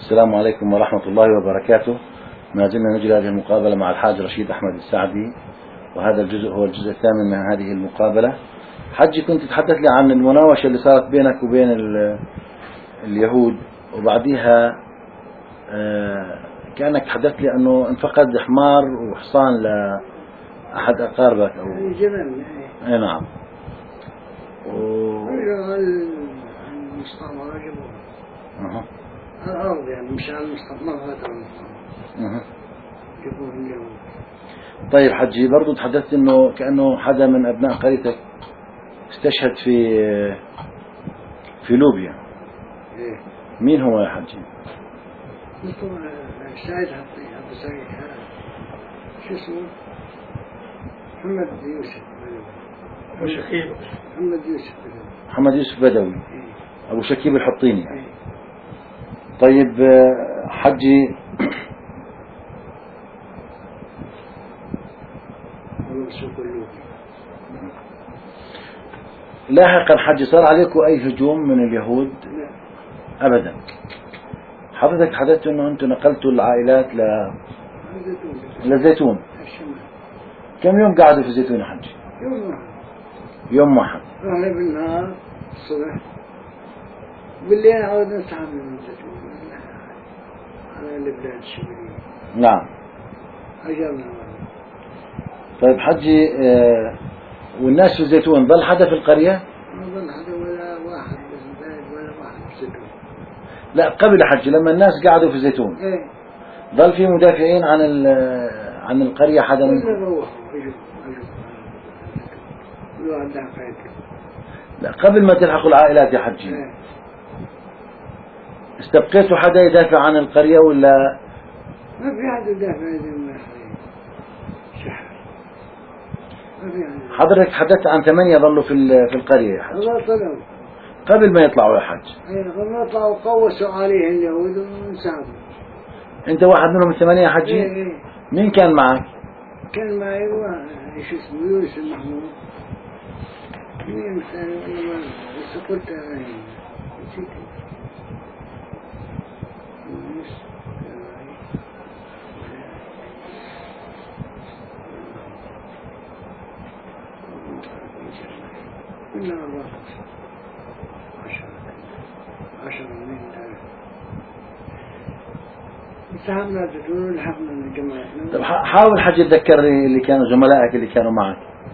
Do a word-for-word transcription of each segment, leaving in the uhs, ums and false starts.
السلام عليكم ورحمة الله وبركاته. ما زلنا نجري هذه المقابلة مع الحاج رشيد أحمد السعدي، وهذا الجزء هو الجزء الثامن من هذه المقابلة. حجي، كنت تتحدث لي عن المناوشة اللي صارت بينك وبين اليهود، وبعديها كأنك تحدثت لي أنه انفقد حمار وحصان لأحد أقاربك أو جبل. أي نعم. و... المستعمرة جبوه أه. الأرض يعني مش على المستعمرة، هذا المستعمرة أه. جبوه اليهود. طيب حجي، برضو تحدثت أنه كأنه حدا من أبناء قريتك استشهد في في لوبيا. إيه. مين هو يا حجي؟ اسمه سعيد حطي أبو سعيد، شو اسمه؟ محمد يوسف بدوي. شكيب محمد يوسف بدوي. محمد يوسف بدوي. إيه. أبو شكيب الحطيني. إيه. طيب حجي، لاحقا حجي صار عليكم أي هجوم من اليهود؟ لا أبدا. حضرتك حدثت أنه أنتم نقلتوا العائلات ل للزيتون. كم يوم قعدوا في الزيتون يا حجي؟ يوم واحد. يوم واحد. رحنا بالنهار الصبح، بالليل عودنا نسحب من الزيتون على البلاد الشمالية. نعم. عجبنا. طيب حجي، آه والناس في الزيتون ظل حدا في القرية؟ ما ظل حدا ولا واحد بالبلد ولا واحد في الزيتون. لا، قبل حجي لما الناس قعدوا في الزيتون ايه ظل في مدافعين عن عن القرية حدا منكم؟ كلنا روحوا اجوا اجوا كل واحد له حياته. لا، قبل ما تلحقوا العائلات يا حجي ايه. استبقيتوا حدا يدافع عن القرية ولا؟ ما في حد يدافع عن القرية. شحر. ما في حد. حضرتك حدثت عن ثمانية ظلوا في في القرية يا حج الله طلعوا قبل ما يطلعوا يا حج. ايه قبل طلعوا قوسوا عليه اليهود وانسحبوا. انت واحد منهم الثمانية يا حجي؟ ايه ايه. مين كان معك؟ كان معي واحد شو اسمه يوسف محمود. مين ثاني والله ما بس قلت نسيت. كنا أربعة عشرة عشرة من ذلك. انسحبنا الزيتون ولحقنا من جماعتنا. طب حاول حجي تذكرني اللي كانوا زملائك اللي كانوا معك.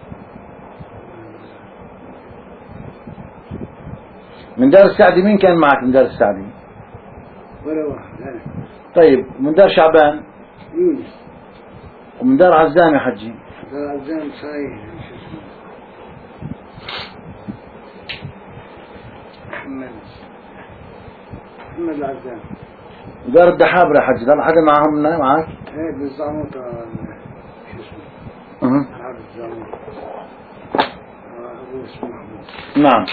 من دار السعدي مين كان معك من دار السعدي؟ ولا واحد. لا. طيب من دار شعبان؟ يونس. ومن دار عزام يا حجي؟ دار عزام صحيح شو اسمه محمد محمد العزام. ودار الدحابرة يا حجي ظل حدا معهم معك؟ ايه بالزعموط شو اسمه؟ اها. عبد الزعموط. ابو اسمه محمود. نعم.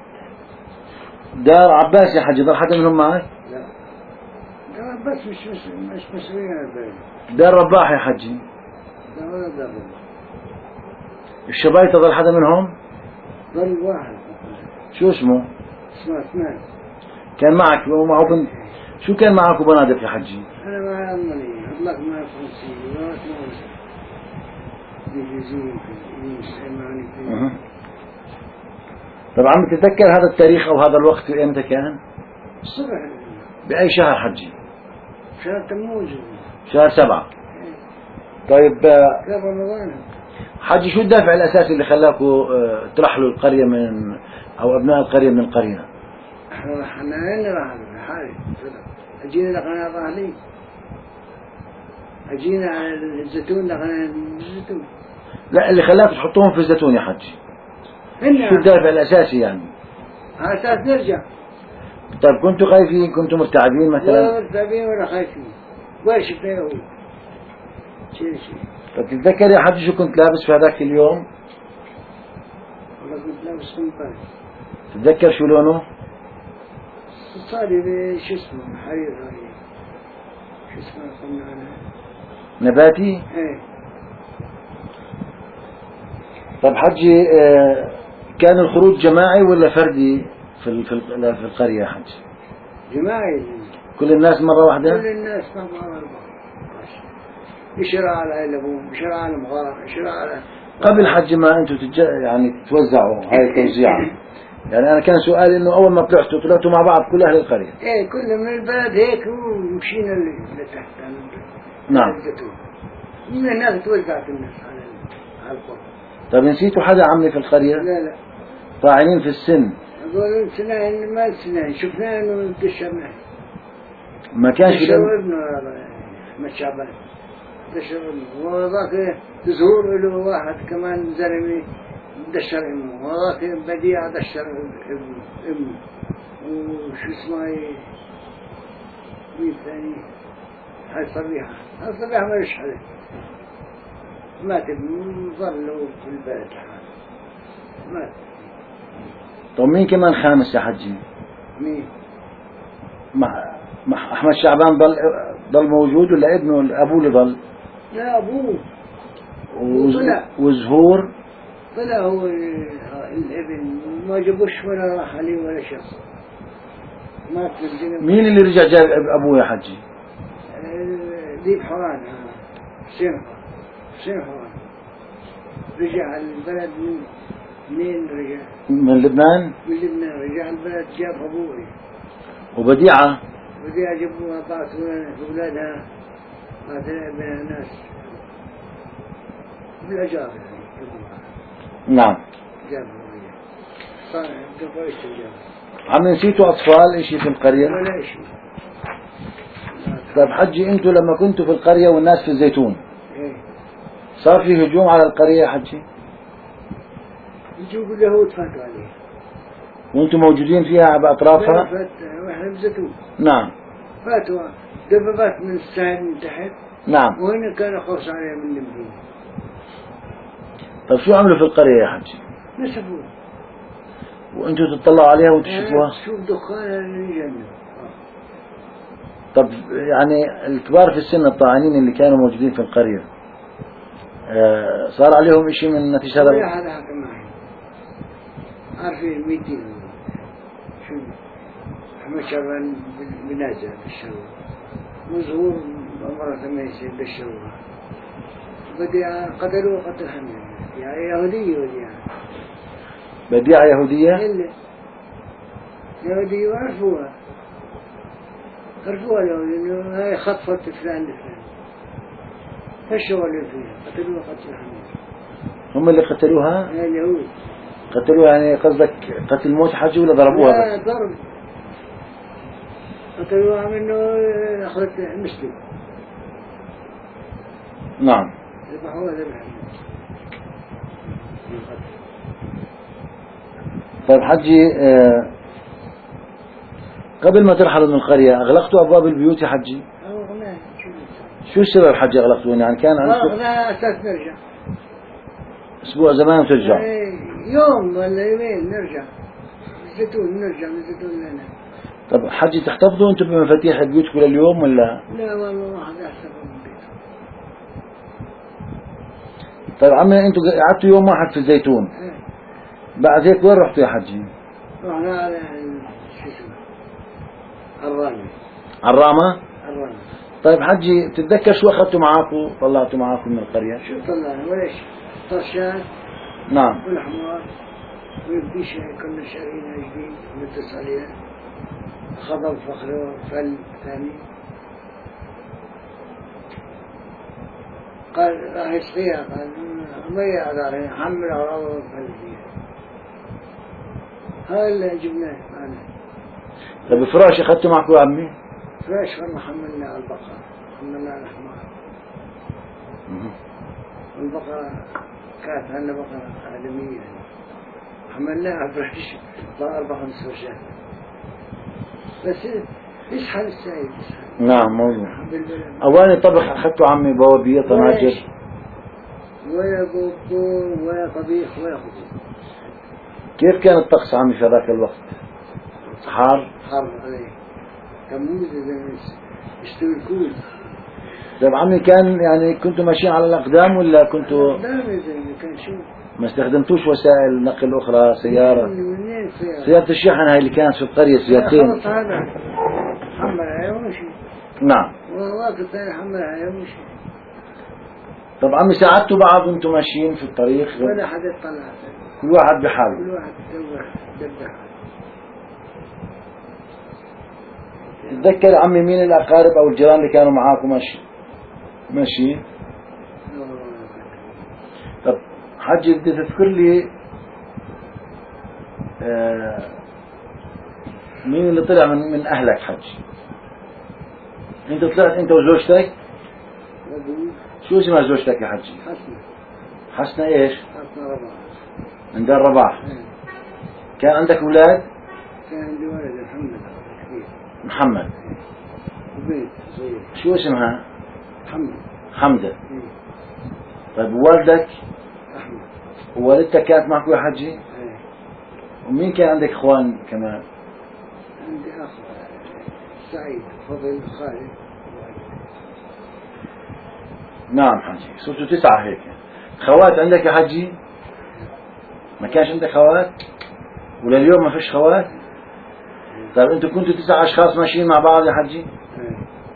دار عباس يا حجي ظل حدا منهم معك؟ لا. دار بس مش مش مش مسؤولين عن البلد. دار رباح يا حجي؟ لا ولا دار. الشبايطة ظل حدا منهم؟ ظل واحد. شو اسمه؟ اسمه اثنان. كان معك ومعه بنت؟ شو كان معك وبنادق يا حجي؟ أنا معي ألمانية، أطلق معي فرنسية، وقت ما بيجيزين يسمعني فيه. أه. طبعا بتتذكر هذا التاريخ أو هذا الوقت وإمتى كان؟ الصبح. بأي شهر حجي؟ شهر تموز. شهر سبعة. إيه. طيب كيف رمضان؟ حجي، شو الدافع الأساسي اللي خلاكوا ترحلوا القرية من أو أبناء القرية من القرية؟ احنا احنا وين رحنا لحالي؟ أجينا لقنا ظهري. أجينا على الزيتون لقنا الزيتون. لا، اللي خلاك تحطوهم في الزيتون يا حجي شو الدافع الأساسي يعني؟ على أساس نرجع. طيب كنتوا خايفين؟ كنتوا مرتعبين مثلا؟ ولا مرتعبين ولا خايفين. وين شفنا يهود؟ شيء شيء. طيب تتذكر يا حجي شو كنت لابس في هذاك اليوم؟ والله كنت لابس قمطان. تتذكر شو لونه؟ صاري شو اسمه حرير حرير. شو اسمه قلنا أنا؟ نباتي؟ ايه. طيب حجي، كان الخروج جماعي ولا فردي في في في القرية يا حجي؟ جماعي. كل الناس مرة واحدة؟ كل الناس مرة واحدة. يشرع على الأبوم، يشرع على المغار، يشرع على قبل حج ما أنتم تج... يعني تتوزعوا هاي التوزيعة. يعني أنا كان سؤالي إنه أول ما طلعتوا طلعتوا مع بعض كل أهل القرية. إيه كل من البلد هيك ومشينا لتحت. نعم. من هناك توزعت الناس على على القرى. طيب نسيتوا حدا عمي في القرية؟ لا لا. طاعنين في السن. أقول سنين ما سنين شفناه إنه دشرناه. ما كانش في دشر ابنه أحمد شعبان. دشر ابنه وذاك زهور له واحد كمان زلمي دشر ابنه وذاك بديع دشر ابنه ابنه وشو اسمه مين ثاني هاي صبيحة هاي صبيحة ما ليش حدا مات ابنه ظلوا في البلد مات. طب مين كمان خامس يا حجي؟ مين؟ مع مع أحمد شعبان ضل ضل موجود ولا ابنه أبوه اللي ضل؟ لا أبوه. وز... طلع. وزهور؟ طلع هو الابن ما جابوش ولا راح عليه ولا شخص. مات بالجنب. مين اللي رجع جاب أبوه يا حجي؟ ديب حران حسين حران حسين حران رجع البلد من منين رجع؟ من لبنان؟ من لبنان رجع البلد جاب أبوه. وبديعة؟ بديعة جابوها طلعت أولادها طلعت بين ناس بالأجار يعني جابوها. نعم. جابوها صار قبل جابوها. عم نسيتوا أطفال إشي في القرية؟ ولا شيء. طيب حجي أنتوا لما كنتوا في القرية والناس في الزيتون إيه. صار في هجوم على القرية يا حجي؟ يجوا اليهود فاتوا عليه. وأنتوا موجودين فيها بأطرافها؟ فات وإحنا بزيتون. نعم. فاتوا دبابات من الساحل من تحت. نعم. وهنا كان خوص عليها من المدينة. طيب شو عملوا في القرية يا حجي؟ نسفوها. وأنتوا تطلعوا عليها وتشوفوها؟ تشوف دخانها من الجنة. طب يعني الكبار في السن الطاعنين اللي كانوا موجودين في القرية آه صار عليهم إشي من نتيجة هذا؟ ولا حدا حكى معي. عارفين ميتين شو أحمد شعبان بنازع بالشروق وزهور مرة ما يصير بالشروق بدي قتلوه قتل حميد يعني يهودية وديعة. بديعة يهودية؟ إلا يهودية وعرفوها عرفوها لو إنه هاي خطفت فلان لفلان فالشغل اللي فيها قتلوها قتل حميد. هم اللي قتلوها؟ هاي اليهود قتلوها يعني قصدك قتل موت حجي ولا ضربوها لا بس؟ ضرب قتلوها منه أخذت مسلم. نعم. ذبحوها ذبح. طيب حجي آه قبل ما ترحلوا من القرية أغلقتوا أبواب البيوت يا حجي؟ أغلقناها. شو السبب حجي أغلقتوها؟ يعني كان عندكم أغلقناها أساس نرجع. أسبوع زمان وترجعوا؟ يوم ولا يومين نرجع. الزيتون نرجع من الزيتون لنا. طب حجي تحتفظوا أنتم بمفاتيح بيوتكم لليوم ولا؟ لا والله ما حدا يحتفظ بالبيت. طيب عمي أنتم قعدتوا يوم واحد في الزيتون. ايه. بعد هيك وين رحتوا يا حجي؟ رحنا على شو اسمه الرامي. عرامة؟ الرامي. طيب حجي تتذكر شو أخذتوا معاكم طلعتوا معاكم من القرية؟ شو طلعنا ولا شيء. طرشات. نعم. والحمار. ويبدي شيء كنا شارينا جديد نتصل عليها. خضر فخر فل ثاني. قال راح يسقيها قال ما يقدر يحمل أغراضه وفل فيها. هاي اللي جبناه معنا. طيب فراش أخذتوا معكم يا عمي؟ فراش والله حملنا على البقرة حملنا على الحمار. والبقرة كانت عندنا بقرة آدمية يعني. حملناها فراش أربع خمس فرشات بس يسحل السعيد يسحل. نعم موجود. أواني طبخ أخذتوا عمي بوابية طناجر؟ ولا بوبور ولا طبيخ ولا خبز. كيف كان الطقس عمي في ذاك الوقت؟ حار؟ حر عليه كموز زي يشتوي الكوز. طيب عمي كان يعني كنتوا ماشيين على الأقدام ولا كنتوا لا زي ما كان شو ما استخدمتوش وسائل نقل أخرى سيارة؟ منين سيارة؟ سيارة الشحن هاي اللي كانت في القرية سيارتين. خلص هذا حمل عليه مشي. نعم. والله الثاني حملها يا مشي. طب عمي ساعدتوا بعض وانتم ماشيين في الطريق؟ ولا حد يطلع. كل واحد بحاله. كل واحد يسوي دبح. تتذكر عمي مين الأقارب أو الجيران اللي كانوا معاكم ماشي ماشي؟ طب حجي بدي تذكر لي آه مين اللي طلع من من أهلك حجي؟ أنت طلعت أنت وزوجتك؟ شو اسمها زوجتك يا حجي؟ حسنة. حسنة إيش؟ حسنة رباح. من دار رباح. كان عندك أولاد؟ كان عندي ولد محمد. محمد. وبنت صغير. شو اسمها؟ حمد. حمدة. طيب ووالدك؟ أحمد. ووالدتك كانت معك يا حجي؟ ايه. ومين كان عندك إخوان كمان؟ عندي أخ سعيد فضل خالد. نعم حجي، صرتوا تسعة هيك. خوات عندك يا حجي؟ ما كانش عندك خوات؟ ولليوم ما فيش خوات؟ طيب انتوا كنتوا تسع اشخاص ماشيين مع بعض يا حجي؟ ايه.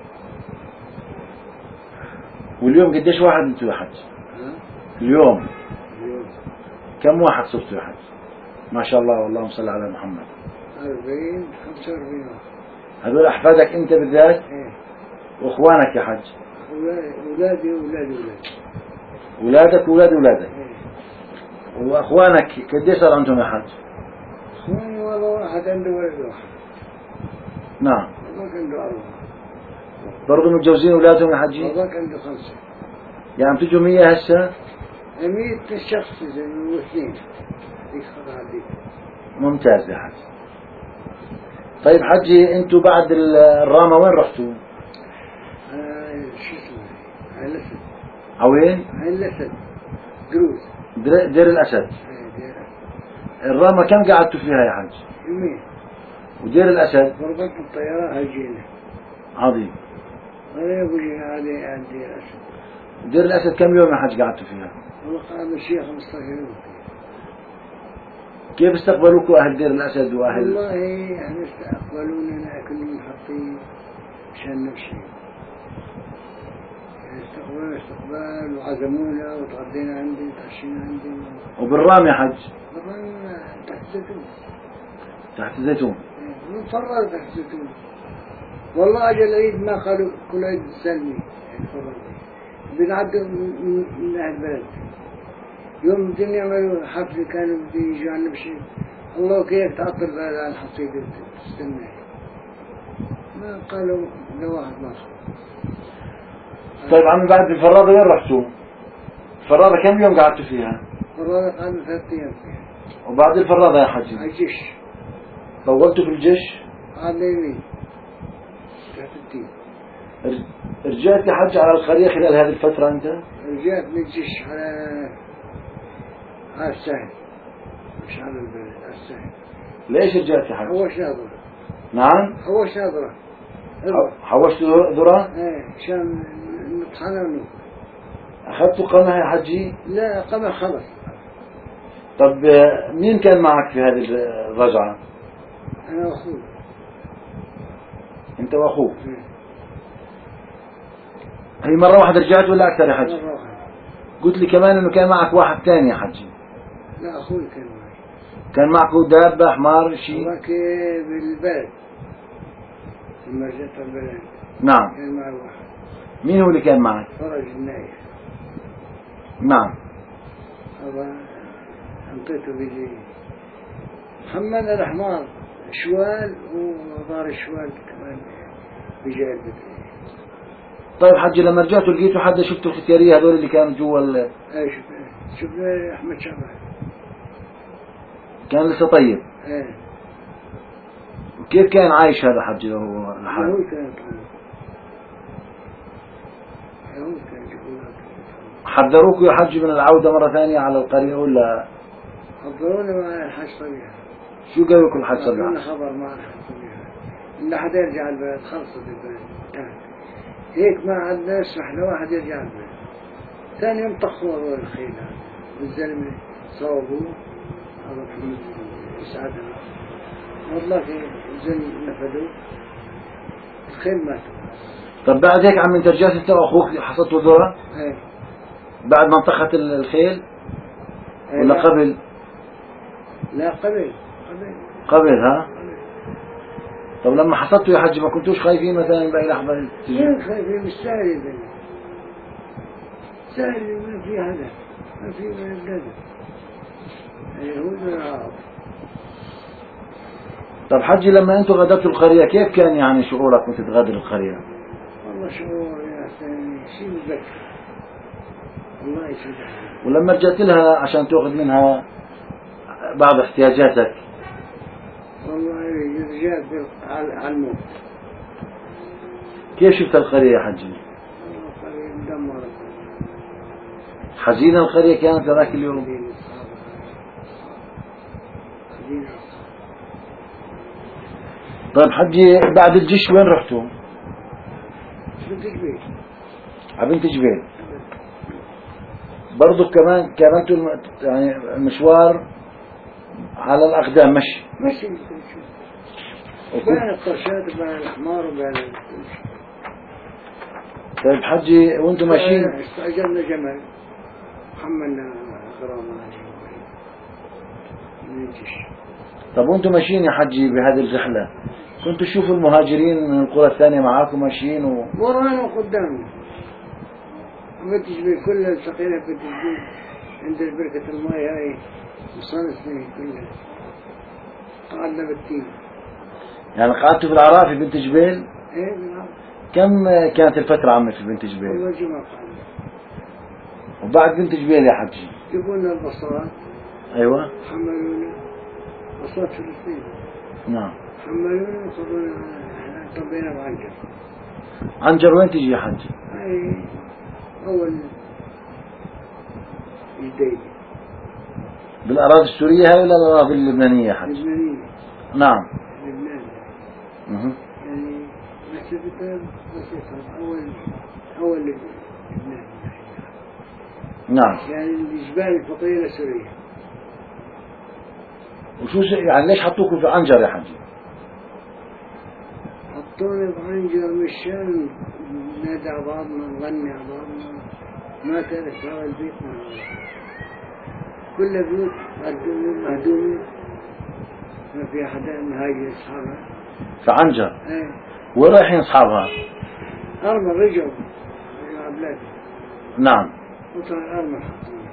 واليوم قديش واحد انتوا يا حجي؟ اليوم اليوم كم واحد صرتوا يا حجي؟ ما شاء الله واللهم صل على محمد. أربعين خمسة وأربعين واحد. هذول احفادك انت بالذات؟ ايه. واخوانك يا حجي؟ أولادي وأولاد أولادي. اولادك واولاد اولادك. ايه. واخوانك قديش صار عندهم يا حجي؟ اخواني والله واحد عنده ولد واحد. نعم. هذاك عنده أربعة. برضو متجوزين اولادهم يا حجي؟ هذاك عنده خمسة. يعني بتجوا مية هسه؟ مية شخص زين واثنين. هيك خطأ عليك. ممتاز يا حجي. طيب حجي انتوا بعد الرامة وين رحتوا؟ آه شو اسمه؟ عين الأسد. عوين؟ عين الأسد. دروز. دير, دير الأسد. ايه دير. الرامة كم قعدتوا فيها يا حج؟ يومين. ودير الأسد؟ ضربت الطيارة هجينا. عظيم. أنا أبو هذه عند دير الأسد. دير الأسد كم يوم يا حج قعدتوا فيها؟ والله قام الشيء خمسة عشر يوم. كيف استقبلوكوا أهل دير الأسد وأهل؟ والله يعني استقبلونا كنا محطين عشان نمشي. استقبال استقبال وعزمونا وتغدينا عندي وتعشينا عندي. وبالرام يا حج؟ بالرام تحت الزيتون. تحت الزيتون. نفرر تحت الزيتون. والله أجل العيد ما قالوا كل عيد سلمي يعني فرر. بنعدي من أهل البلد. يوم الدنيا يعملوا حفل كانوا بيجوا عنا بشيء. الله كيف تعطل البلد على الحصيدة تستنى. ما قالوا لواحد ما خلص. طيب عمي بعد الفرادة وين رحتوا؟ الفرادة كم يوم قعدتوا فيها؟ الفرادة قعدنا ثلاث أيام فيها. وبعد الفرادة يا حجي؟ على الجيش. طولتوا في الجيش؟ قعدنا يومين. تحت الدين. رجعت يا حج على القرية خلال هذه الفترة أنت؟ رجعت من الجيش على على السهل. مش على البلد على السهل. ليش رجعت يا حج؟ حوش ناظرة. نعم؟ حوش ناظرة. حوشتوا ذرة؟ ايه عشان نطحنها ونوكل. أخذتوا قمح يا حجي؟ لا قمح خلص. طب مين كان معك في هذه الرجعة؟ أنا وأخوي. أنت وأخوك؟ ايه. هي مرة واحدة رجعت ولا أكثر يا حجي؟ مرة واحدة. قلت لي كمان إنه كان معك واحد ثاني يا حجي. لا أخوي كان معي. كان معكوا دابة حمار شيء؟ هذاك بالبلد. لما رجعت البلد. نعم. كان معي واحد. مين هو اللي كان معك؟ فرج النايف. نعم. هذا أنطيته بيجي. محمد الحمار شوال وضار الشوال كمان بيجي البيت. طيب حجي لما رجعتوا لقيتوا حدا شفتوا الختيارية هذول اللي كانوا جوا ال... ايه شفنا شفنا أحمد شعبان. كان لسه طيب. ايه. وكيف كان عايش هذا حجي وهو لحاله؟ يهود كان يطلع. يهود كان يقول. حذروكوا يا حجي من العودة مرة ثانية على القرية ولا؟ حضرونا مع الحاج صبيحة. شو قالوا لكم الحاج صبيحة؟ صبيحة؟ خبر مع الحاج صبيحة. إن حدا يرجع البلد خلصت البلد. هيك ما عندنا نسمح لواحد يرجع البلد. ثاني يوم طخوا هذول الخيل هذا. والزلمة صوبوه. هذا محمد يساعدنا. والله في الزلمة نفذوه. الخيل مات. طب بعد هيك عم انت رجعت انت واخوك حصدتوا ذرة؟ ايه. بعد ما انطخت ال- الخيل إيه ولا لا. قبل؟ لا قبل قبل قبل ها؟ قبل. طب لما حصدتوا يا حج ما كنتوش خايفين مثلا بأي لحظة تجي؟ وين خايفين؟ مش سهل يا بني، سهل ما في هذا، ما في من الندى اليهود والعرب. طب حجي لما انتوا غادرتوا القرية كيف كان يعني شعورك وانت تغادر القرية؟ والله شعور يا سامي شيء مذكر، الله يسعدك. ولما رجعت لها عشان تاخذ منها بعض احتياجاتك والله رجعت بال- على على الموت. كيف شفت القرية يا حجي؟ والله قرية مدمرة. حزينة القرية كانت ذاك اليوم؟ حزينة صعبة. حزينة. طيب حجي بعد الجيش وين رحتوا؟ شو بدك بيه؟ على بنت جبيل. برضو كمان كانت الم- يعني المشوار على الأقدام مشي. ماشي كل شيء. وكنت- بين القرشات وبين الحمار وبين كل شيء. طيب حجي وانتم ماشيين استأجرنا جمل حملنا غرامة من الجيش. طب وانتم ماشيين يا حجي بهذه الرحلة كنتوا تشوفوا المهاجرين من القرى الثانية معاكم ماشيين و... ورانا وقدامنا. بنت جبيل كلها التقينا في بنت جبيل عند بركة الماء هاي مصنفني كلها. قعدنا بالتين. يعني قعدتوا في العراء في بنت جبيل ايه بالعرض. كم كانت الفترة عمي في بنت جبيل؟ والله جمعة قعدنا. وبعد بنت جبيل يا حجي جبونا البصرات ايوه حملونا بصرات فلسطين نعم. حملونا وخذونا احنا طبينا بعنجر. عنجر وين تجي يا حجي؟ هاي أول جديد بالأراضي السورية هاي ولا الأراضي اللبنانية يا حجي؟ لبنانية. نعم. لبنان مه. يعني مسافة بسيطة. أول أول لبنان نعم. يعني الجبال الفقيرة سوريا. وشو س- يعني ليش حطوكم في عنجر يا حجي؟ حطونا بعنجر مشان ندع بعضنا نغني على بعضنا. ما كانت هذا البيت ما كل بيوت مهدومين مهدومين ما في أحد مهاجر أصحابها. في عنجر. ايه وين رايحين أصحابها؟ أرمل رجعوا رجعوا بلادي. نعم. وطلع أرمل حطونا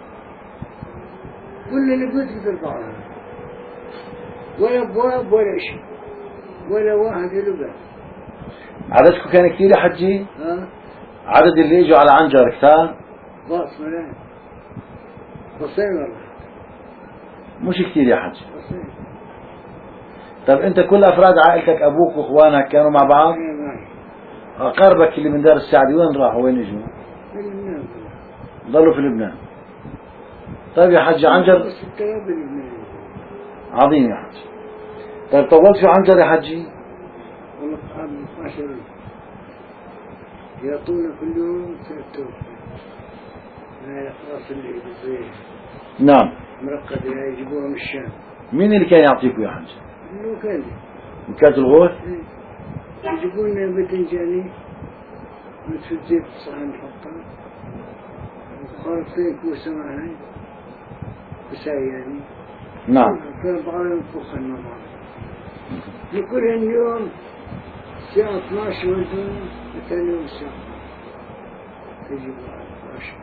كل اللي بيوت مثل بعضها ولا أبواب ولا شيء ولا واحد له باب. عددكم كان كثير يا حجي؟ ها عدد اللي اجوا على عنجر كثار؟ باص ملايين بصين والله مش كثير يا حجي. بصين. طب انت كل افراد عائلتك ابوك واخوانك كانوا مع بعض؟ أنا معي اقاربك اللي من دار السعدي وين راحوا وين اجوا؟ في لبنان ضلوا في لبنان. طيب يا حجي عنجر بس التراب لبنان. عظيم يا حجي. طيب طولت في عنجر يا حجي؟ والله قعدنا اثنا عشر يوم يعطونا كل يوم ثلاث توفى. هاي الأقراص اللي بالصيف نعم. مرقدة هاي يجيبوها من الشام. مين اللي كان يعطيكم يا حجي؟ الوكالة وكالة الغوث؟ يجيبوا لنا باذنجاني مثل زيت صحن نحطها وخالطين كوسة معها كوساية يعني. نعم. كان بعضنا نفخها مع بعض. لكل يوم الساعة اثنا عشر وانتم ثاني يوم الساعة تجيبوا على اثنا عشر.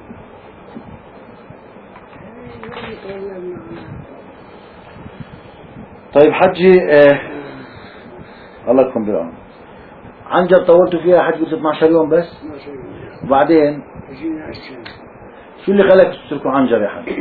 طيب حجي آه. الله يكون بالعون. عنجر طولتوا فيها حج قلت اثنا عشر يوم بس؟ اثنا عشر يوم وبعدين جينا على الشام. شو اللي خلاك تتركوا عنجر يا حج؟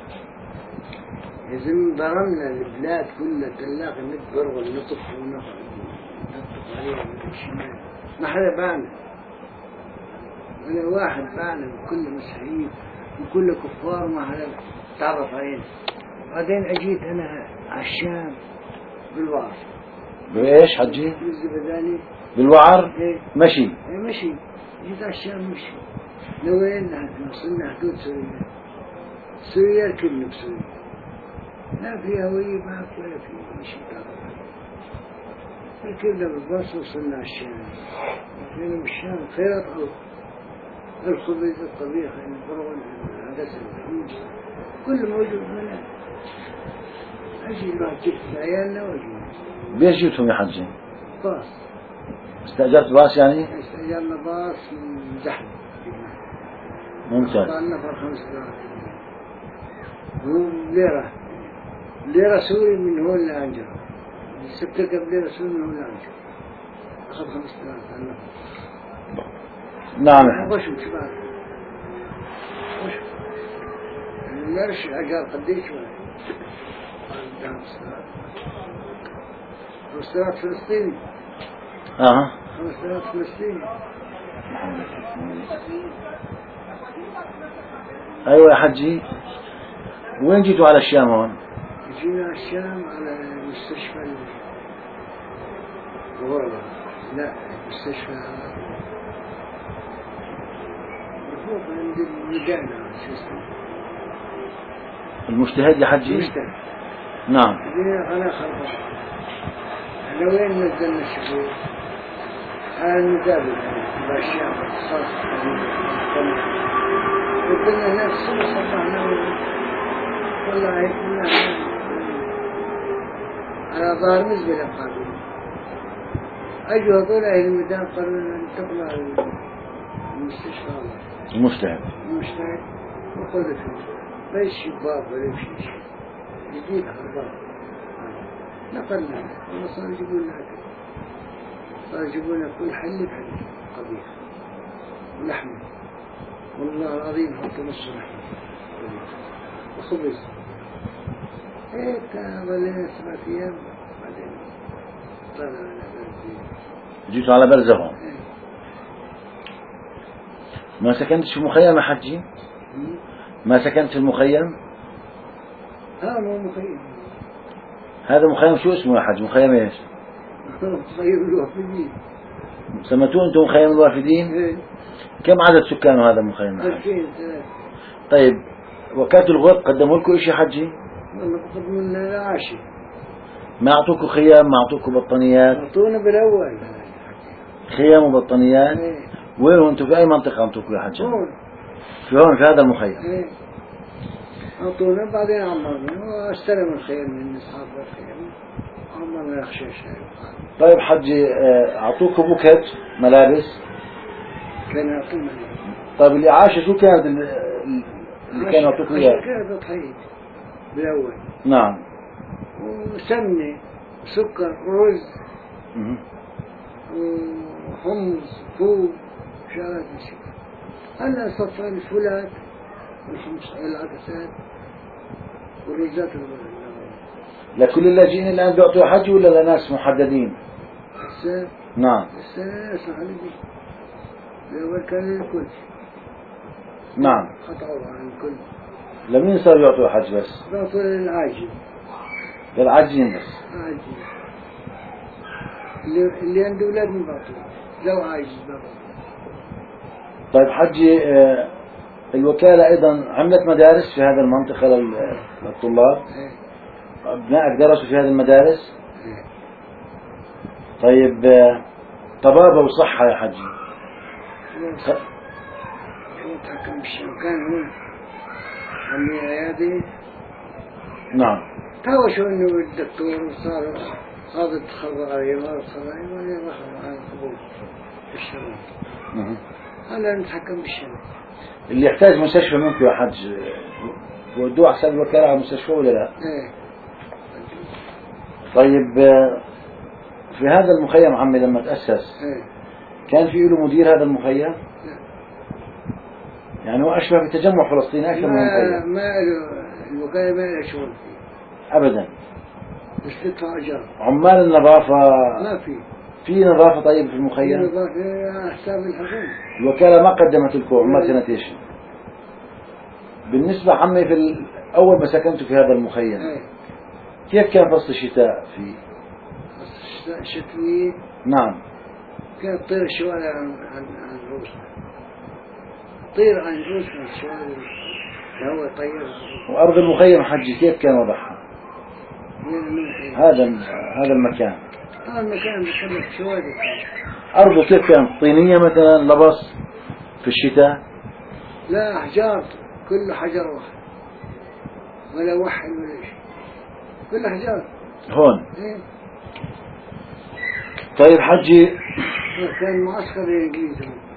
لازم ضربنا البلاد كلها تلاقي ندبر ونطف ونطف عليها من الشمال. ما حدا باعنا ولا واحد باعنا كله مسيحيين وكله كفار ما حدا تعرف علينا. بعدين اجيت انا على الشام بالوعر. بايش حجي؟ بالزبداني. بالوعر؟ ايه مشي. ايه مشي. جيت على الشام مشي لوين لحد وصلنا حدود سوريا. سوريا ركبنا بسوريا لا في هوية معك ولا في شيء تعرف. ركبنا بالباص وصلنا على الشام. لقينا بالشام خيرات أو الخبز الطبيخ البرغل العدس الحمص كل موجود منه. أجي الواحد جبت عيالنا وأجي. بيش جبتهم يا حجي؟ باص. استأجرت باص يعني؟ استأجرنا باص من زحمة. ممتاز. طال نفر خمس دولار. هو ليرة ليرة سوري من هون لأنجرة. سبتك بليرة سوري من هون لأنجرة. أخذ خمس دولار على النفر. نعم يا حجي. وش مشبار وش المرش أجار قديش ولا خمس دولار فلسطيني. اها خمس دولار فلسطيني. ايوه يا حجي. وين جيتوا على الشام هون؟ جينا على الشام على مستشفى الغربة. لا مستشفى فوق عند المدينة شو اسمه المجتهد يا حجي؟ مجتهد. نعم. جينا على خربة. احنا وين نزلنا الشفوف؟ على المدابر بالشام الخاص. نزلنا هناك الصبح صبحنا والله كنا على ظهر مزبلة قالوا. أجوا هذول أهل الميدان قالوا لنا انتقلوا على المستشفى المجتهد. المجتهد وقلت ليش شباب ولا شيء جديد خربان. نقلنا وصار يجيبوا لنا أكل. صار يجيبوا لنا كل حل بحل قبيح ولحمة والله العظيم حطوا نص لحمة وخبز. هيك ظلينا سبعة أيام بعدين طلعنا على بلدي. جيتوا على برزة هون. ما سكنت في مخيم يا حجي؟ ما سكنت في المخيم؟ ها مو مخيم. هذا مخيم شو اسمه يا حج؟ مخيم ايش؟ مخيم الوافدين. سميتوه انتم مخيم الوافدين؟ ايه. كم عدد سكان هذا المخيم؟ ألفين ثلاثة. طيب وكالة الغرب قدموا لكم شيء حجي؟ والله قدموا لنا العاشي. ما اعطوكم خيام؟ ما اعطوكم بطانيات؟ أعطونا بالأول خيام وبطانيات؟ ايه. وين انتم في اي منطقة انتم يا حج؟ هون في هون في هذا المخيم. ايه. أعطونا بعدين عمرنا واستلموا الخيم من أصحاب الخيم عمرنا الخشاش. طيب حجي اعطوكم بوكت ملابس؟ كان يعطونا. طيب الإعاشة شو كانت اللي كانوا يعطوكم اياها؟ كانت تضحية بالأول. نعم. وسمنة سكر رز مه. وحمص فول شغلات مشي. هلا صفى الفولات والحمص العدسات والرزات. لكل اللاجئين الآن بيعطوا حج ولا لناس محددين؟ هسه نعم. هسه ناس محددين. الأول كان للكل. نعم. قطعوا عن الكل. لمين صار يعطوا حج بس؟ بيعطوا للعاجل. للعاجين بس. عاجل. اللي اللي عنده أولاد ما بيعطوه. لو عاجز بيعطوه. طيب حجي آه الوكالة أيضا عملت مدارس في هذه المنطقة لل- للطلاب؟ ايه. أبنائك درسوا في هذه المدارس؟ ايه. طيب آه طبابة وصحة يا حجي؟ خ... شو تحكم بالشام كان هون عمي عيادي. نعم. تهوشوا انه الدكتور وصار هذا تخرج عليه وهذا تخرج عليه وهذا رخص عن القبول في الشمال. مه. هلا نتحكم بالشام. اللي يحتاج مستشفى منكم يا حج آه، ودوه أحسن الوكالة على المستشفى ولا لا؟ ايه. طيب آه في هذا المخيم عمي لما تأسس ايه. كان في له مدير هذا المخيم؟ لا. يعني هو أشبه بتجمع فلسطيني أكثر من ما مخيم. ما له الوكالة ما لها شغل فيه. أبدا. بس تدفع اجار. عمال النظافة ما في. في نظافة طيب في في المخيم؟ نظافة على حساب الحكومة. الوكالة ما قدمت لكم عمال سانيتيشن. بالنسبة عمي في ال- أول ما سكنتوا في هذا المخيم ايه. كيف كان فصل الشتاء فيه؟ شتوية نعم. كانت تطير الشوارع عن عن عن روسنا. طير عن روسنا الشوارع الهواء طير. وأرض المخيم حجي كيف كان وضعها؟ من من حين. هذا هذا المكان هذا المكان بيخلق شوادي. أرضه كيف كانت؟ طينية مثلا لبص في الشتاء؟ لا أحجار، كل حجر واحد ولا وحل ولا شيء، كل أحجار. هون. إيه. طيب حجي، كان معسكر الإنجليز،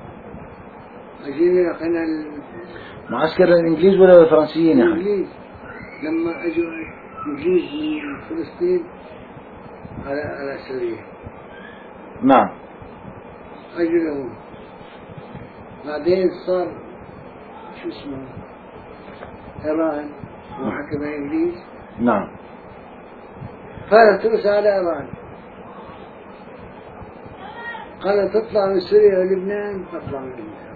أجينا لقينا معسكر الإنجليز ولا الفرنسيين يا حجي؟ الإنجليز لما أجوا الإنجليز من فلسطين على على سوريا. نعم. أجوا لهم، بعدين صار شو اسمه إيران وحكم الإنجليز. نعم. قالت روسيا على إيران، قالت تطلع من سوريا ولبنان، تطلع من لبنان.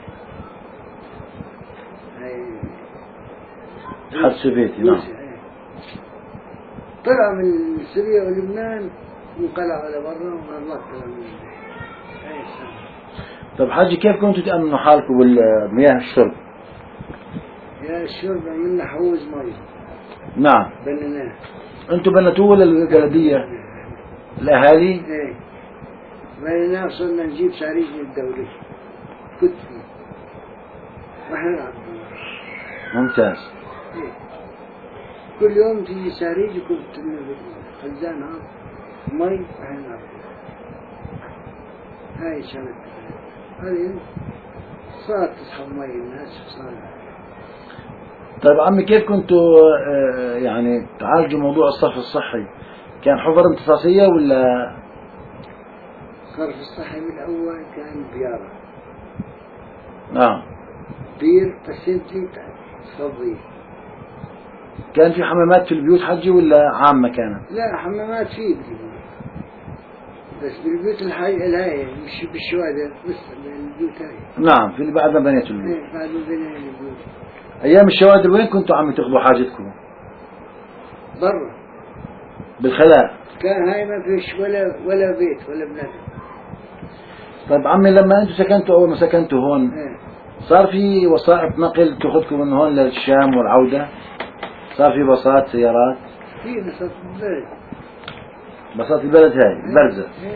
الاتحاد السوفيتي. نعم. طلع من سوريا ولبنان وانقلع على برا والله طلع من لبنان. طيب حاجي، كيف كنتوا تأمنوا حالكم بالمياه الشرب؟ يا الشرب عملنا حوز مي. نعم. بنيناه. انتوا بنتوه ولا البلدية؟ الأهالي؟ ايه بنيناه، صرنا نجيب ساريج من الدولة كنت فيه واحنا نلعب. ممتاز. إيه. كل يوم تيجي ساريج وكنت خزان هذا مي واحنا نلعب. هاي شغلة هذه صارت تسحب مي الناس صار. طيب عمي، كيف كنتوا آه يعني تعالجوا موضوع الصرف الصحي؟ كان حفر امتصاصية ولا؟ الصرف الصحي من الأول كان بيارة. نعم. بير بس انت صغير. كان في حمامات في البيوت حجي ولا عامة كانت؟ لا حمامات في بالبيوت، بس بالبيوت الحي الهاي مش بالشوارع بس بالبيوت هاي. نعم، في اللي بعد ما بنيتوا البيوت. ايه بعد ما بنينا البيوت. أيام الشوادر وين كنتوا عم تاخذوا حاجتكم؟ برا بالخلاء. كان هاي ما فيش ولا ولا بيت ولا بنادم. طيب عمي، لما انتوا سكنتوا اول ما سكنتوا هون ايه. صار في وسائط نقل تاخذكم من هون للشام والعودة؟ صار في باصات سيارات؟ في بساط البلد. باصات البلد هاي برزة. ايه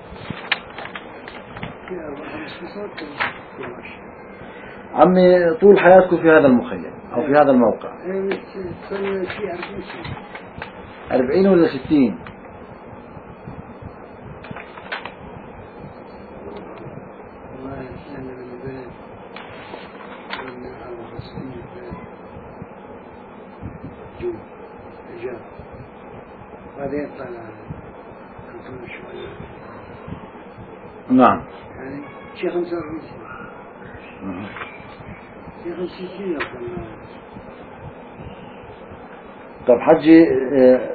في أربع خمس بساط كل ماشي. عمي، طول حياتكم في هذا المخيم او في هذا الموقع؟ ايه بس صرنا في أربعين سنة. أربعين ولا ستين؟ والله أنا من البلد صرنا أربع خمس سنين البلد جو إجاب، بعدين طلع خمسون شوية نعم. يعني شي خمسة وأربعين سنة. مه. شي خمسين سنة وصلنا. طب حجي، اه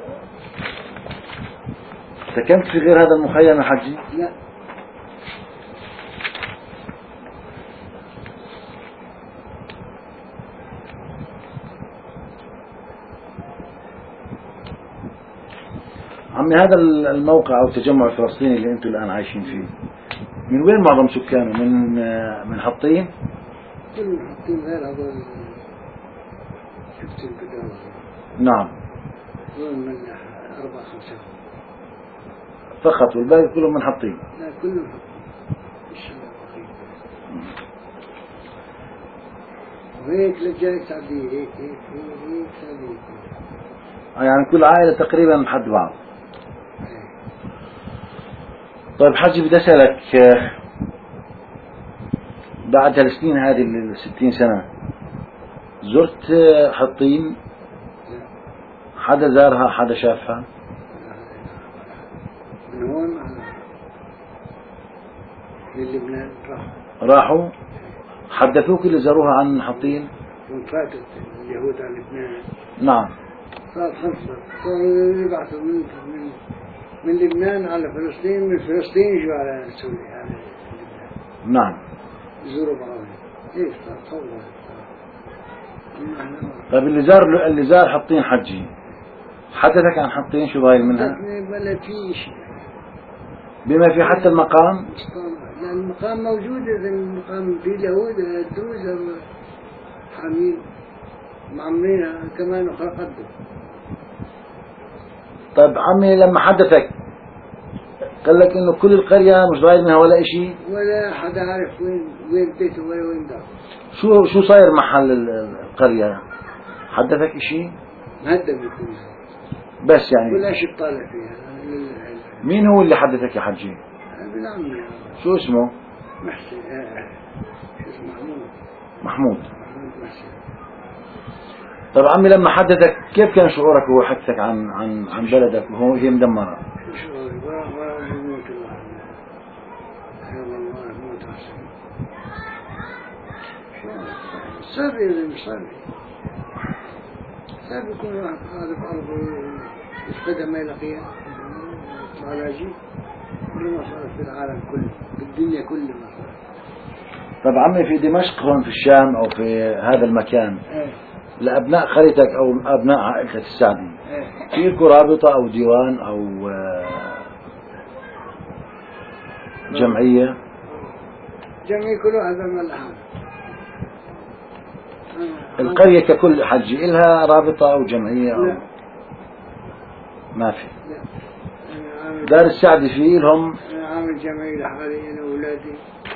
سكنت في غير هذا المخيم يا حجي؟ لا عمي، هذا الموقع او التجمع الفلسطيني اللي انتم الان عايشين فيه، من وين معظم سكانه؟ من من حطين؟ كل حاطين غير هذول شفت البداية. نعم. هذول من أربعة خمسة فقط، والباقي كلهم من حطين؟ لا كلهم حاطين الشباب أخير. وهيك لجاي سعدية هيك هيك هيك هيك سعدية. يعني كل عائلة تقريبا لحد بعض. طيب حجي، بدي أسألك، بعد هالسنين هذه الستين سنة زرت حطين؟ حدا زارها؟ حدا شافها؟ من هون على للبنان راحوا. راحوا؟ حدثوك اللي زاروها عن حطين؟ يوم فاتت اليهود على لبنان. نعم. صار خمسة، صاروا يبعثوا من من من لبنان على فلسطين، من فلسطين يجوا على سوريا على لبنان. نعم. يزوروا بعضهم. ايه صار فوضى. طيب اللي زار اللي زار حطين حجي حدثك عن حطين شو ضايل منها؟ بلا في شيء بما في حتى المقام؟ لا المقام موجود، إذا المقام في اليهود الدروز حامين معمرينها كمان وخلقته. طيب عمي، لما حدثك قال لك إنه كل القرية مش ضايل منها ولا إشي، ولا حدا عارف وين وين بيته ولا وين دار. شو شو صاير محل ال- القرية؟ حدثك إشي؟ مهدم يكون بس يعني ولا شيء طالع فيها. مين هو اللي حدثك يا حجي؟ ابن عمي شو اسمه؟ محسن. آه، شو اسمه محمود. محمود. محمود محسن. طب عمي لما حدثك كيف كان شعورك وهو حدثك عن عن عن بلدك وهو هي مدمرة؟ شو شعوري؟ ورا ورا بيموت الله. يا والله موت أحسن. صار يا صار صار يكون واحد هذا بأرضه يفقدها ما يلاقيها على جيب كل ما صار في العالم كله في الدنيا كله ما صار. طب عمي في دمشق هون في الشام أو في هذا المكان ايه لأبناء قريتك أو أبناء عائلتك السعدي ايه في لكم رابطة أو ديوان أو آه، جمعية؟ جميع كل واحد من الأهم. القرية ككل حجي إلها رابطة أو جمعية أو لا ما في؟ لا أنا عامل دار السعدي فيه لهم أنا عامل جمعية لحالي أنا وأولادي.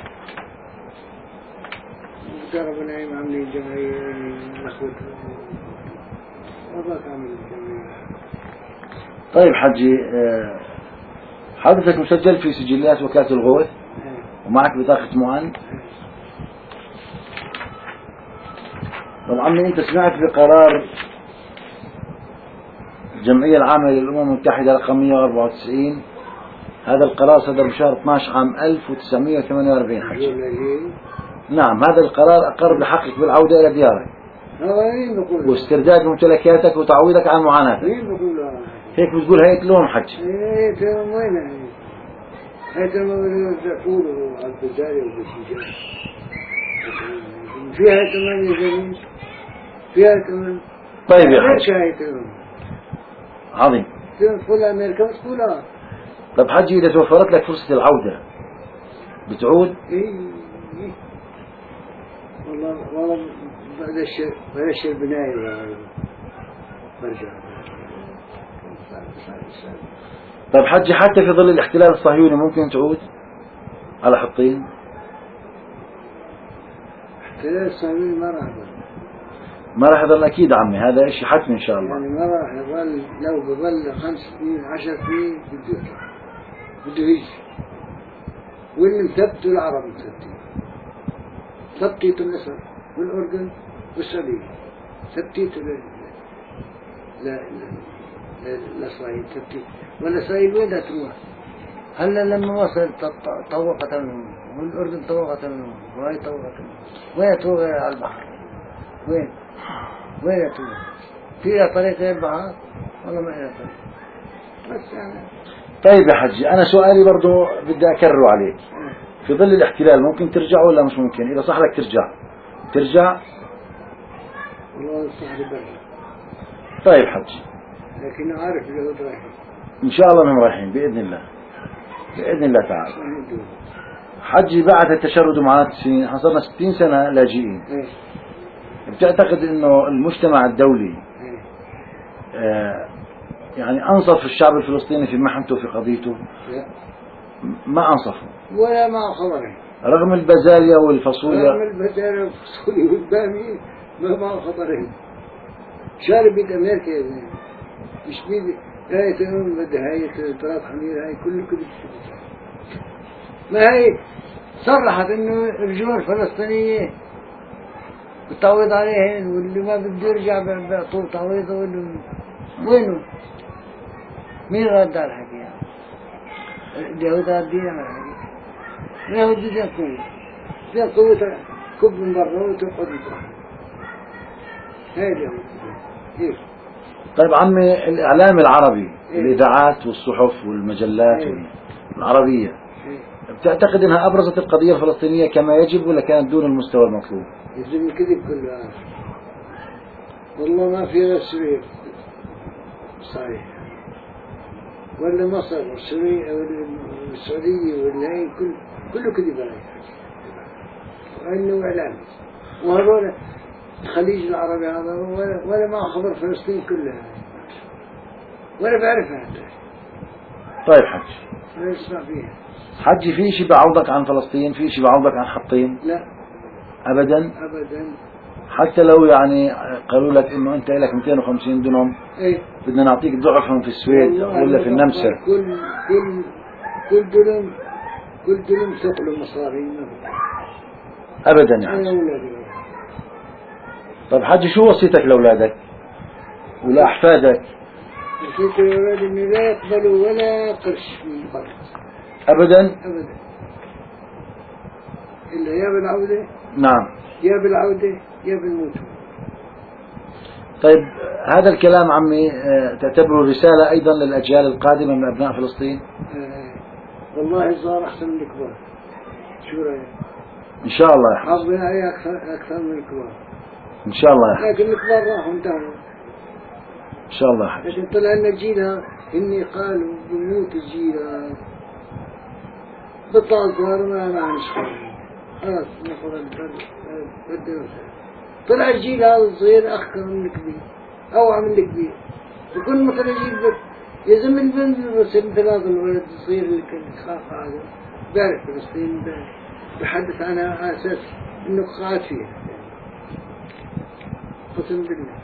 ودار نايم عاملين جمعية أنا أخوتي وضاك عامل جمعية. طيب حجي آه، حضرتك مسجل في سجلات وكالة الغوث ايه ومعك بطاقة مؤن. طب عمي أنت سمعت بقرار الجمعية العامة للأمم المتحدة رقم مئة وأربعة وتسعين، هذا القرار صدر بشهر اثني عشر عام ألف وتسعمئة وثمانية وأربعين حجي. يقول لي نعم هذا القرار أقر بحقك بالعودة إلى ديارك هذا مين بقول واسترداد ممتلكاتك وتعويضك عن معاناتك. مين بقول له هيك بتقول هيئة الأمم حجي. ايه تمام وين هي هي تمام تقول على البزاري والبشيشة فيها تمام يا جميل فيها تمام. طيب يا حجي ليش هي تمام عظيم. تدخل أمريكا تدخلها. طب حجي إذا توفرت لك فرصة العودة بتعود؟ إيه إيه والله والله بعد الشر بعد الشر بناية برجع. طب حجي حتى في ظل الاحتلال الصهيوني ممكن تعود على حطين؟ احتلال الصهيوني ما راح يظل. ما راح يظل أكيد عمي، هذا إشي حتمي إن شاء الله. يعني ما راح يظل. لو بظل خمس سنين عشر سنين بده يرجع بده يجي. واللي مثبته العرب مثبتين ثبتيته مصر والأردن والسعودية ثبتيته ل ل لإسرائيل ثبتيته. ولا إسرائيل وين تروح؟ هلا لما وصل طوقة منهم والأردن طوقة منهم وهي طوقة منهم وين تروح على البحر؟ وين؟ وين تروح؟ فيها طريق غير البحر؟ والله ما فيها طريق. بس يعني طيب يا حجي أنا سؤالي برضو بدي أكرره عليك. في ظل الاحتلال ممكن ترجع ولا مش ممكن؟ إذا صح لك ترجع ترجع؟ والله صاحبي برا. طيب حجي لكن عارف اليهود رايحين. إن شاء الله انهم رايحين بإذن الله بإذن الله تعالى. رايحين دول. حجي بعد التشرد ومعاناة السنين احنا صرنا ستين سنة لاجئين. ايه بتعتقد إنه المجتمع الدولي ايه آه يعني أنصف الشعب الفلسطيني في محنته في قضيته؟ لا ما أنصفه ولا مع خبره. رغم البازاليا والفاصوليا. رغم البشر والفصولي والبامي ما مع خبرهم. شارب بيد أمريكا يا زلمة مش بيد هاي تنون بدها هاي تراب حمير هاي كله كله ما هي صرحت إنه الرجوع الفلسطينية بتعويض عليهن واللي ما بده يرجع بيعطوه تعويضه واللي وينه؟ مين رد على الحكي يعني؟ اليهود ردين على الحكي. اليهود بدها قوة بدها قوة كب من برا وتقعد من برا. هاي اليهود كيف؟ طيب عمي الإعلام العربي إيه؟ الإذاعات والصحف والمجلات إيه؟ العربية إيه؟ بتعتقد أنها أبرزت القضية الفلسطينية كما يجب ولا كانت دون المستوى المطلوب؟ يزن الكذب كله آه. والله ما في غير سوريا صحيح ولا مصر والسورية والسعودية ولا هي كل كله كذب عليه وإنه إعلام. وهذول الخليج العربي هذا ولا, ولا ما خبر فلسطين كلها ولا بعرفها حتى. طيب حج لا يسمع فيها. حجي في شيء بعوضك عن فلسطين؟ في شيء بعوضك عن حطين؟ لا أبدا. أبدا. حتى لو يعني قالوا لك إنه أنت لك مئتين وخمسين دنم إيه بدنا نعطيك ضعفهم في السويد ولا في النمسا. كل كل كل دلم كل دلم ثقل مصاري أبدا يعني. أولادي. طيب حجي شو وصيتك لأولادك ولأحفادك؟ وصيت لأولادي إنه لا يقبلوا ولا قرش من القرض أبدا. أبدا إلا يا بالعودة. نعم. يا بالعودة يا بالموت. طيب هذا الكلام عمي تعتبره رسالة أيضا للأجيال القادمة من أبناء فلسطين؟ آه والله صار أحسن من الكبار. شو رأيك؟ إن شاء الله يا حاج. حظنا عليه أكثر أكثر من الكبار. إن شاء الله يا حاج. لكن الكبار راحوا انتهوا. إن شاء الله يا حاج. لكن طلع لنا جيلها إني قالوا بموت الجيلها بطل صار ما ما نشكر. خلاص نقول بدل. طلع الجيل هذا الصغير أخكر من الكبير أوعى من الكبير. وكل مثلا جيل بس يزم البنت بس مثل هذا الولد الصغير اللي كان يخاف هذا بيعرف فلسطين بحدث عنها على أساس إنه قاعد فيها. قسم بالله.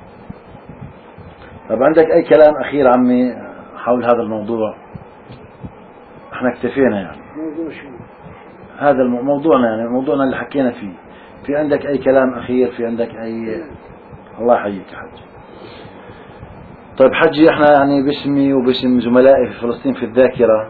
طب عندك أي كلام أخير عمي حول هذا الموضوع؟ احنا اكتفينا يعني. موضوع شو؟ هذا موضوعنا يعني موضوعنا اللي حكينا فيه. في عندك أي كلام أخير؟ في عندك أي؟ الله يحييك يا حج. طيب حجي احنا يعني باسمي وباسم زملائي في فلسطين في الذاكرة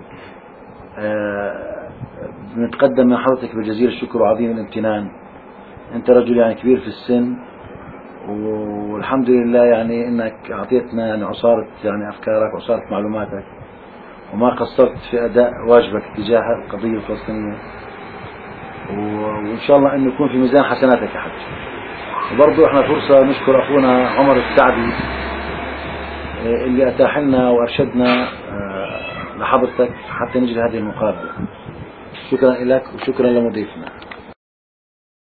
اه بنتقدم من حضرتك بجزيل الشكر وعظيم الامتنان. انت رجل يعني كبير في السن والحمد لله يعني انك اعطيتنا يعني عصارة يعني افكارك وعصارة معلوماتك وما قصرت في اداء واجبك تجاه القضية الفلسطينية وان شاء الله انه يكون في ميزان حسناتك يا حج. وبرضه احنا فرصة نشكر اخونا عمر السعدي اللي اتاح لنا وارشدنا لحضرتك حتى نجري هذه المقابلة. شكرا لك وشكرا لمضيفنا.